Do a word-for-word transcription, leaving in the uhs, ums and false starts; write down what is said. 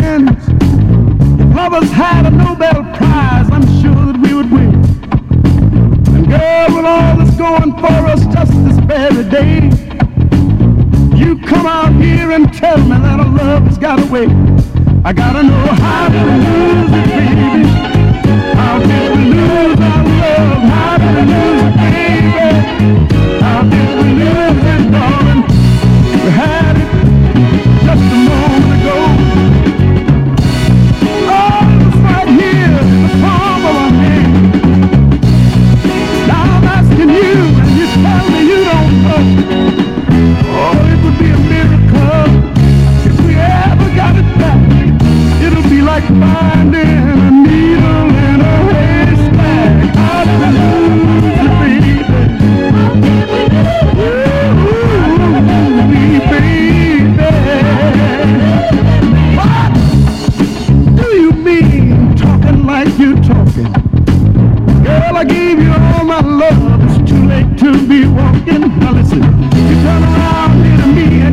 friends. If lovers had a Nobel Prize, I'm sure that we would win. And girl, with all that's going for us just this very day, you come out here and tell me that our love has got away. I gotta know how did we lose it, baby? How did we lose our love? How did we lose it, baby? How did we lose it, darling? We had it just a moment ago. Oh, it was right here in the palm of our hand. Now I'm asking you, and you tell me you don't touch it. Oh, it would be a miracle if we ever got it back. It'll be like finding a needle in a haystack. How did we lose it, baby? Ooh, baby. What do you mean talking like you talking? Girl, I gave you all my love. It's too late to be walking. Now listen, you turn around here to me